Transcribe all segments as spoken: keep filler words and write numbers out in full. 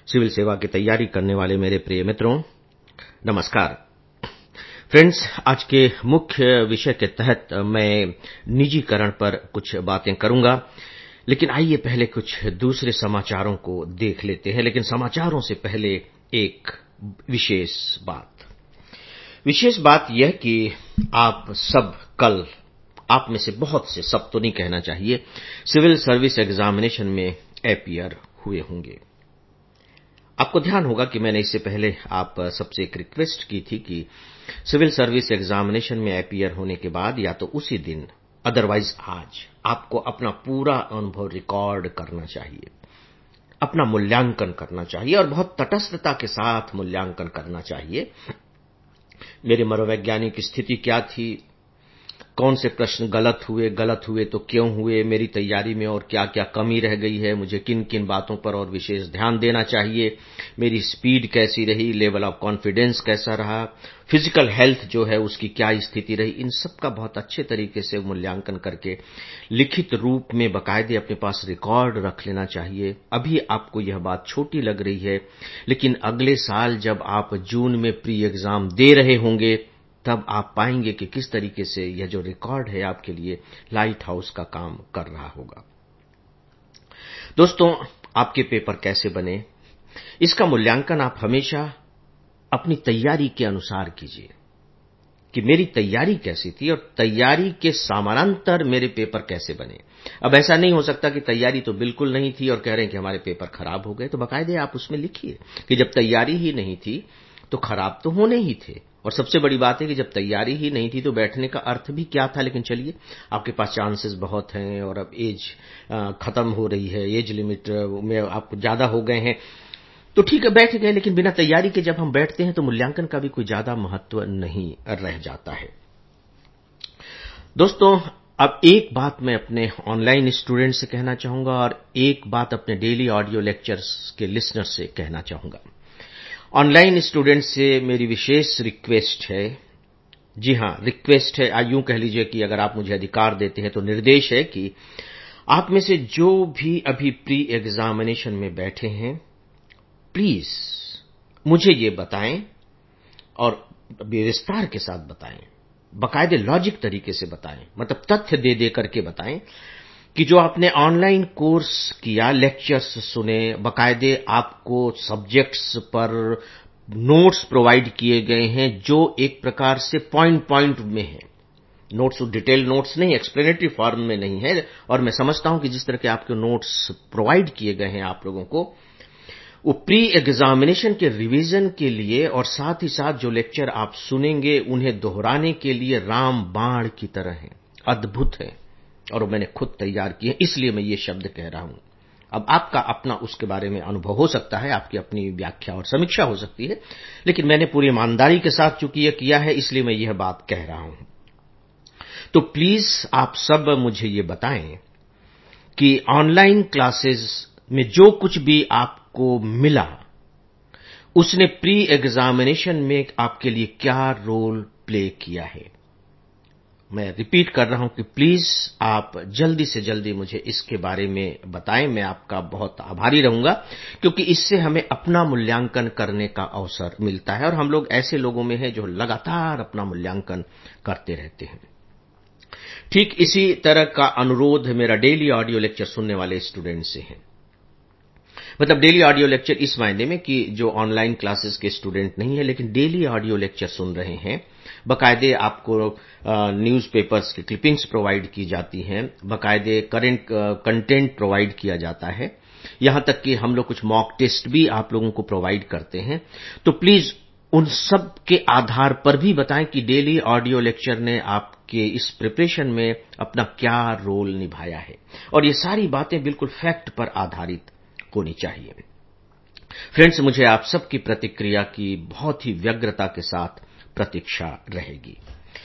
Civil सेवा की तैयारी करने वाले मेरे प्रिय मित्रों, नमस्कार। फ्रेंड्स, आज के मुख्य विषय के तहत मैं निजीकरण पर कुछ बातें करूंगा, लेकिन आइए पहले कुछ दूसरे समाचारों को देख लेते हैं। लेकिन समाचारों से पहले एक विशेष बात विशेष बात यह कि आप सब कल, आप में से बहुत से, सब तो नहीं कहना चाहिए, सिविल सर्विस एग्जामिनेशन में अपीयर हुए होंगे। आपको ध्यान होगा कि मैंने इससे पहले आप सबसे एक रिक्वेस्ट की थी कि सिविल सर्विस एग्जामिनेशन में अपीयर होने के बाद या तो उसी दिन, अदरवाइज आज, आपको अपना पूरा अनुभव रिकॉर्ड करना चाहिए, अपना मूल्यांकन करना चाहिए और बहुत तटस्थता के साथ मूल्यांकन करना चाहिए। मेरे मनोवैज्ञानिक स्थिति क्या थी, कौन से प्रश्न गलत हुए, गलत हुए तो क्यों हुए, मेरी तैयारी में और क्या क्या कमी रह गई है, मुझे किन किन बातों पर और विशेष ध्यान देना चाहिए, मेरी स्पीड कैसी रही, लेवल ऑफ कॉन्फिडेंस कैसा रहा, फिजिकल हेल्थ जो है उसकी क्या स्थिति रही, इन सब का बहुत अच्छे तरीके से मूल्यांकन करके लिखित रूप में बाकायदे अपने पास रिकॉर्ड रख लेना चाहिए। अभी आपको यह बात छोटी लग रही है, लेकिन अगले साल जब आप जून में प्री एग्जाम दे रहे होंगे तब आप पाएंगे कि किस तरीके से यह जो रिकॉर्ड है आपके लिए लाइट हाउस का काम कर रहा होगा। दोस्तों, आपके पेपर कैसे बने, इसका मूल्यांकन आप हमेशा अपनी तैयारी के अनुसार कीजिए कि मेरी तैयारी कैसी थी और तैयारी के समानांतर मेरे पेपर कैसे बने। अब ऐसा नहीं हो सकता कि तैयारी तो बिल्कुल नहीं थी और कह रहे हैं कि हमारे पेपर खराब हो गए। तो बाकायदे आप उसमें लिखिए कि जब तैयारी ही नहीं थी तो खराब तो होने ही थे। और सबसे बड़ी बात है कि जब तैयारी ही नहीं थी तो बैठने का अर्थ भी क्या था। लेकिन चलिए, आपके पास चांसेस बहुत हैं और अब एज खत्म हो रही है, एज लिमिट में आप ज्यादा हो गए हैं, तो ठीक है बैठ गए। लेकिन बिना तैयारी के जब हम बैठते हैं तो मूल्यांकन का भी कोई ज्यादा महत्व नहीं रह जाता है। दोस्तों, अब एक बात मैं अपने ऑनलाइन स्टूडेंट से कहना चाहूंगा और एक बात अपने डेली ऑडियो लेक्चर्स के लिसनर्स से कहना चाहूंगा। ऑनलाइन स्टूडेंट से मेरी विशेष रिक्वेस्ट है, जी हां रिक्वेस्ट है, यूं कह लीजिए कि अगर आप मुझे अधिकार देते हैं तो निर्देश है कि आप में से जो भी अभी प्री एग्जामिनेशन में बैठे हैं, प्लीज मुझे ये बताएं और विस्तार के साथ बताएं, बाकायदे लॉजिक तरीके से बताएं, मतलब तथ्य दे दे करके बताएं कि जो आपने ऑनलाइन कोर्स किया, लेक्चर्स सुने, बाकायदे आपको सब्जेक्ट्स पर नोट्स प्रोवाइड किए गए हैं जो एक प्रकार से पॉइंट पॉइंट में है। नोट्स डिटेल नोट्स नहीं, एक्सप्लेनेटरी फॉर्म में नहीं है। और मैं समझता हूं कि जिस तरह के आपके नोट्स प्रोवाइड किए गए हैं आप लोगों को, वो प्री एग्जामिनेशन के रिवीजन के लिए और साथ ही साथ जो लेक्चर आप सुनेंगे उन्हें दोहराने के लिए राम बाण की तरह है, अद्भुत है। और मैंने खुद तैयार किए, इसलिए मैं ये शब्द कह रहा हूं। अब आपका अपना उसके बारे में अनुभव हो सकता है, आपकी अपनी व्याख्या और समीक्षा हो सकती है, लेकिन मैंने पूरी ईमानदारी के साथ चूंकि यह किया है, इसलिए मैं यह बात कह रहा हूं। तो प्लीज आप सब मुझे ये बताएं कि ऑनलाइन क्लासेस में जो कुछ भी आपको मिला, उसने प्री एग्जामिनेशन में आपके लिए क्या रोल प्ले किया है। मैं रिपीट कर रहा हूं कि प्लीज आप जल्दी से जल्दी मुझे इसके बारे में बताएं। मैं आपका बहुत आभारी रहूंगा, क्योंकि इससे हमें अपना मूल्यांकन करने का अवसर मिलता है और हम लोग ऐसे लोगों में हैं जो लगातार अपना मूल्यांकन करते रहते हैं। ठीक इसी तरह का अनुरोध मेरा डेली ऑडियो लेक्चर सुनने वाले स्टूडेंट से है। मतलब डेली ऑडियो लेक्चर इस मायने में कि जो ऑनलाइन क्लासेस के स्टूडेंट नहीं है लेकिन डेली ऑडियो लेक्चर सुन रहे हैं, बाकायदे आपको न्यूज़पेपर्स की क्लिपिंग्स प्रोवाइड की जाती हैं, बाकायदे करंट कंटेंट प्रोवाइड किया जाता है, यहां तक कि हम लोग कुछ मॉक टेस्ट भी आप लोगों को प्रोवाइड करते हैं। तो प्लीज उन सब के आधार पर भी बताएं कि डेली ऑडियो लेक्चर ने आपके इस प्रिपरेशन में अपना क्या रोल निभाया है। और ये सारी बातें बिल्कुल फैक्ट पर आधारित होनी चाहिए। फ्रेंड्स, मुझे आप सबकी प्रतिक्रिया की बहुत ही व्यग्रता के साथ प्रतीक्षा रहेगी।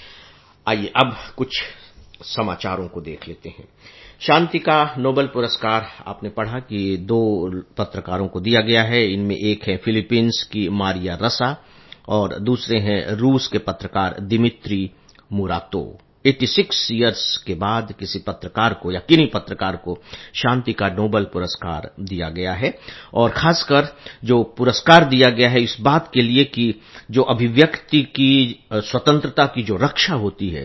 आइए अब कुछ समाचारों को देख लेते हैं। शांति का नोबेल पुरस्कार आपने पढ़ा कि दो पत्रकारों को दिया गया है। इनमें एक है फिलीपींस की मारिया रसा और दूसरे हैं रूस के पत्रकार दिमित्री मुरातोव। छियासी इयर्स के बाद किसी पत्रकार को या किन्हीं पत्रकार को शांति का नोबेल पुरस्कार दिया गया है। और खासकर जो पुरस्कार दिया गया है इस बात के लिए कि जो अभिव्यक्ति की स्वतंत्रता की जो रक्षा होती है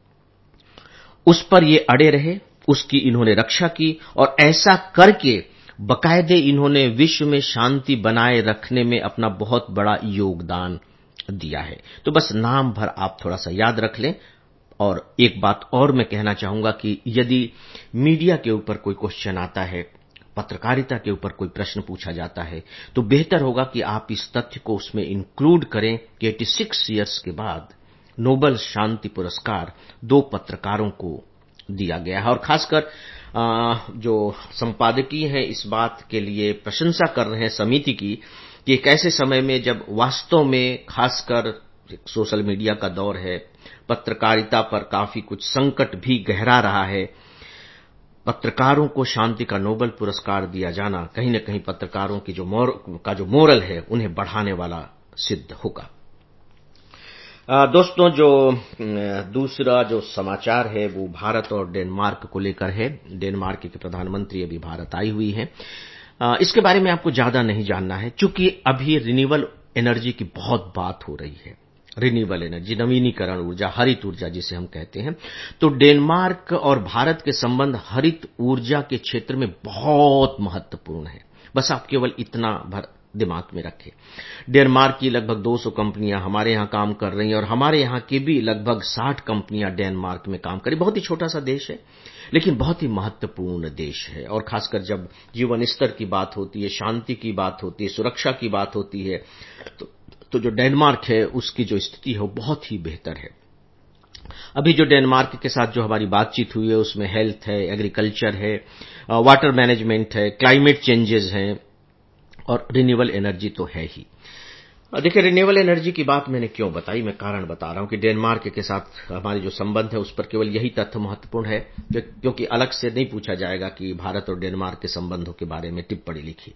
उस पर ये अड़े रहे, उसकी इन्होंने रक्षा की और ऐसा करके बाकायदे इन्होंने विश्व में शांति बनाए रखने में अपना बहुत बड़ा योगदान दिया है। तो बस नाम भर आप थोड़ा सा याद रख लें। और एक बात और मैं कहना चाहूंगा कि यदि मीडिया के ऊपर कोई क्वेश्चन आता है, पत्रकारिता के ऊपर कोई प्रश्न पूछा जाता है, तो बेहतर होगा कि आप इस तथ्य को उसमें इंक्लूड करें कि छियासी इयर्स के बाद नोबेल शांति पुरस्कार दो पत्रकारों को दिया गया है। और खासकर जो संपादकीय हैं इस बात के लिए प्रशंसा कर रहे हैं समिति की कि एक ऐसे समय में जब वास्तव में खासकर सोशल मीडिया का दौर है, पत्रकारिता पर काफी कुछ संकट भी गहरा रहा है, पत्रकारों को शांति का नोबेल पुरस्कार दिया जाना कहीं न कहीं पत्रकारों की जो मोर, का जो मोरल है उन्हें बढ़ाने वाला सिद्ध होगा। दोस्तों, जो दूसरा जो समाचार है वो भारत और डेनमार्क को लेकर है। डेनमार्क के प्रधानमंत्री अभी भारत आई हुई हैं। इसके बारे में आपको ज्यादा नहीं जानना है, चूंकि अभी रिन्यूएबल एनर्जी की बहुत बात हो रही है। रिन्यूएबल एनर्जी, नवीनीकरण ऊर्जा, हरित ऊर्जा जिसे हम कहते हैं। तो डेनमार्क और भारत के संबंध हरित ऊर्जा के क्षेत्र में बहुत महत्वपूर्ण है। बस आप केवल इतना भर दिमाग में रखें। डेनमार्क की लगभग दो सौ कंपनियां हमारे यहां काम कर रही हैं और हमारे यहां की भी लगभग साठ कंपनियां डेनमार्क में काम कर रही। बहुत ही छोटा सा देश है लेकिन बहुत ही महत्वपूर्ण देश है। और खासकर जब जीवन स्तर की बात होती है, शांति की बात होती है, सुरक्षा की बात होती है, तो, तो जो डेनमार्क है उसकी जो स्थिति है वो बहुत ही बेहतर है। अभी जो डेनमार्क के साथ जो हमारी बातचीत हुई है उसमें हेल्थ है, एग्रीकल्चर है, वाटर मैनेजमेंट है, क्लाइमेट चेंजेस हैं और रिन्यूएबल एनर्जी तो है ही। देखिए, रिन्यूएबल एनर्जी की बात मैंने क्यों बताई, मैं कारण बता रहा हूं कि डेनमार्क के साथ हमारे जो संबंध है उस पर केवल यही तथ्य महत्वपूर्ण है क्योंकि अलग से नहीं पूछा जाएगा कि भारत और डेनमार्क के संबंधों के बारे में टिप्पणी लिखी।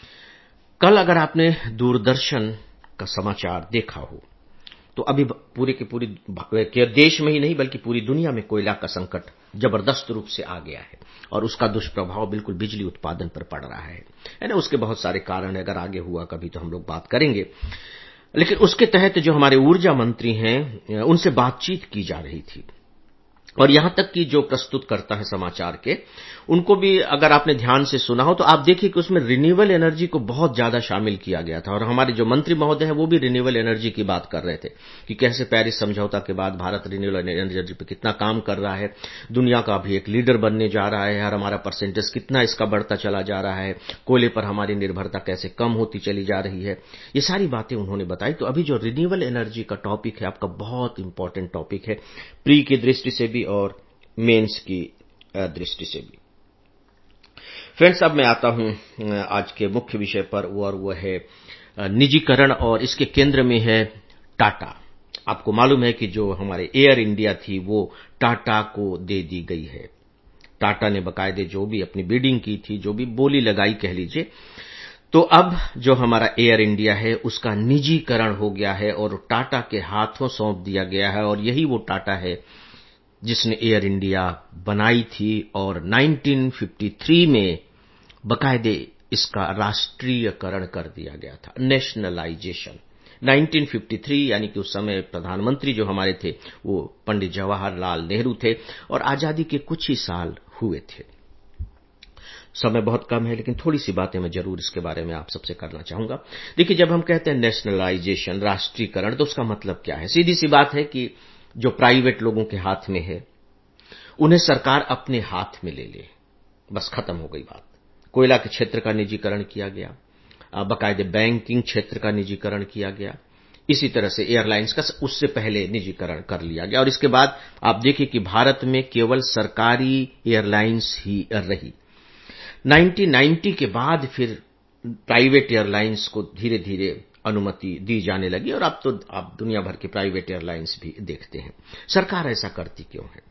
कल अगर आपने दूरदर्शन का समाचार देखा हो तो अभी पूरी की पूरी देश में ही नहीं बल्कि पूरी दुनिया में कोयला का संकट जबरदस्त रूप से आ गया है और उसका दुष्प्रभाव बिल्कुल बिजली उत्पादन पर पड़ रहा है है ना। उसके बहुत सारे कारण है, अगर आगे हुआ कभी तो हम लोग बात करेंगे। लेकिन उसके तहत जो हमारे ऊर्जा मंत्री हैं उनसे बातचीत की जा रही थी और यहां तक कि जो प्रस्तुत करता है समाचार के उनको भी अगर आपने ध्यान से सुना हो तो आप देखिए कि उसमें रिन्यूएबल एनर्जी को बहुत ज्यादा शामिल किया गया था। और हमारे जो मंत्री महोदय हैं वो भी रिन्यूएबल एनर्जी की बात कर रहे थे कि कैसे पेरिस समझौता के बाद भारत रिन्यूएबल एनर्जी पे कितना काम कर रहा है, दुनिया का भी एक लीडर बनने जा रहा है और हमारा परसेंटेज कितना इसका बढ़ता चला जा रहा है, कोयले पर हमारी निर्भरता कैसे कम होती चली जा रही है, ये सारी बातें उन्होंने बताई। तो अभी जो रिन्यूएबल एनर्जी का टॉपिक है आपका बहुत इंपॉर्टेंट टॉपिक है, प्री की दृष्टि से भी और मेंस की दृष्टि से भी। फ्रेंड्स, अब मैं आता हूं आज के मुख्य विषय पर और वो है निजीकरण और इसके केंद्र में है टाटा। आपको मालूम है कि जो हमारे एयर इंडिया थी वो टाटा को दे दी गई है। टाटा ने बकायदे जो भी अपनी बिडिंग की थी, जो भी बोली लगाई कह लीजिए, तो अब जो हमारा एयर इंडिया है उसका निजीकरण हो गया है और टाटा के हाथों सौंप दिया गया है। और यही वो टाटा है जिसने एयर इंडिया बनाई थी और उन्नीस सौ तिरेपन में बकायदे इसका राष्ट्रीयकरण कर दिया गया था, नेशनलाइजेशन। उन्नीस सौ तिरेपन यानी कि उस समय प्रधानमंत्री जो हमारे थे वो पंडित जवाहरलाल नेहरू थे और आजादी के कुछ ही साल हुए थे। समय बहुत कम है लेकिन थोड़ी सी बातें मैं जरूर इसके बारे में आप सबसे करना चाहूंगा। देखिए, जब हम कहते हैं नेशनलाइजेशन, राष्ट्रीयकरण, तो उसका मतलब क्या है? सीधी सी बात है कि जो प्राइवेट लोगों के हाथ में है उन्हें सरकार अपने हाथ में ले ले, बस खत्म हो गई बात। कोयला के क्षेत्र का निजीकरण किया गया, बाकायदे बैंकिंग क्षेत्र का निजीकरण किया गया, इसी तरह से एयरलाइंस का उससे पहले निजीकरण कर लिया गया। और इसके बाद आप देखिए कि भारत में केवल सरकारी एयरलाइंस ही रही। उन्नीस सौ नब्बे के बाद फिर प्राइवेट एयरलाइंस को धीरे धीरे अनुमति दी जाने लगी और अब तो आप दुनिया भर के प्राइवेट एयरलाइंस भी देखते हैं। सरकार ऐसा करती क्यों है?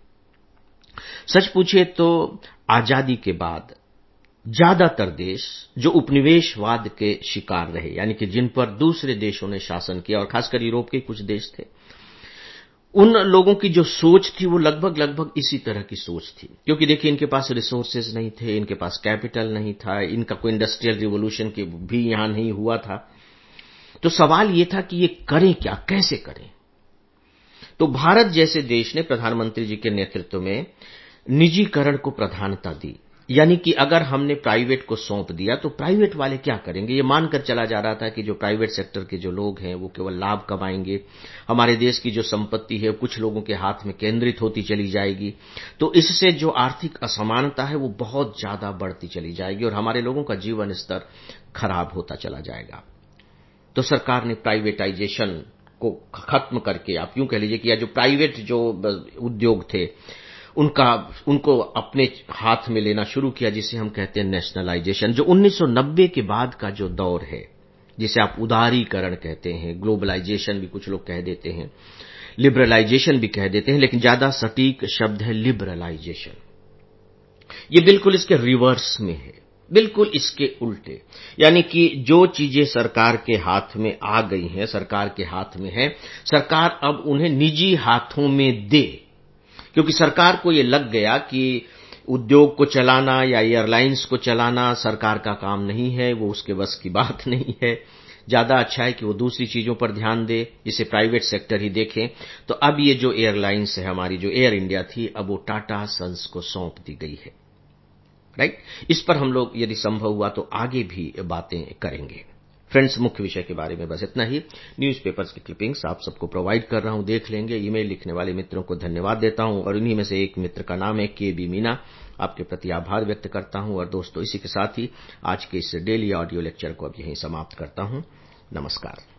सच पूछिए तो आजादी के बाद ज्यादातर देश जो उपनिवेशवाद के शिकार रहे, यानी कि जिन पर दूसरे देशों ने शासन किया और खासकर यूरोप के कुछ देश थे, उन लोगों की जो सोच थी वो लगभग लगभग इसी तरह की सोच थी, क्योंकि देखिए इनके पास रिसोर्सेज नहीं थे, इनके पास कैपिटल नहीं था, इनका कोई इंडस्ट्रियल रिवॉल्यूशन की भी यहां नहीं हुआ था। तो सवाल ये था कि ये करें क्या, कैसे करें। तो भारत जैसे देश ने प्रधानमंत्री जी के नेतृत्व में निजीकरण को प्रधानता दी, यानी कि अगर हमने प्राइवेट को सौंप दिया तो प्राइवेट वाले क्या करेंगे, ये मानकर चला जा रहा था कि जो प्राइवेट सेक्टर के जो लोग हैं वो केवल लाभ कमाएंगे, हमारे देश की जो संपत्ति है कुछ लोगों के हाथ में केंद्रित होती चली जाएगी, तो इससे जो आर्थिक असमानता है वो बहुत ज्यादा बढ़ती चली जाएगी और हमारे लोगों का जीवन स्तर खराब होता चला जाएगा। तो सरकार ने प्राइवेटाइजेशन को खत्म करके, आप यूं कह लीजिए कि या जो प्राइवेट जो उद्योग थे उनका उनको अपने हाथ में लेना शुरू किया, जिसे हम कहते हैं नेशनलाइजेशन, जो उन्नीस सौ नब्बे के बाद का जो दौर है, जिसे आप उदारीकरण कहते हैं, ग्लोबलाइजेशन भी कुछ लोग कह देते हैं, लिबरलाइजेशन भी कह देते हैं, लेकिन ज्यादा सटीक शब्द है लिबरलाइजेशन। ये बिल्कुल इसके रिवर्स में है, बिल्कुल इसके उल्टे, यानी कि जो चीजें सरकार के हाथ में आ गई हैं, सरकार के हाथ में है, सरकार अब उन्हें निजी हाथों में दे, क्योंकि सरकार को ये लग गया कि उद्योग को चलाना या एयरलाइंस को चलाना सरकार का काम नहीं है, वो उसके बस की बात नहीं है, ज्यादा अच्छा है कि वो दूसरी चीजों पर ध्यान दे, जिसे प्राइवेट सेक्टर ही देखें। तो अब ये जो एयरलाइंस है हमारी, जो एयर इंडिया थी, अब वो टाटा सन्स को सौंप दी गई है, राइट। इस पर हम लोग यदि संभव हुआ तो आगे भी बातें करेंगे। फ्रेंड्स, मुख्य विषय के बारे में बस इतना ही। न्यूज़पेपर्स की क्लिपिंग्स आप सबको प्रोवाइड कर रहा हूं, देख लेंगे। ईमेल लिखने वाले मित्रों को धन्यवाद देता हूं और इन्हीं में से एक मित्र का नाम है के बी मीना, आपके प्रति आभार व्यक्त करता हूं। और दोस्तों, इसी के साथ ही आज के इस डेली ऑडियो लेक्चर को अब यहीं समाप्त करता हूं। नमस्कार।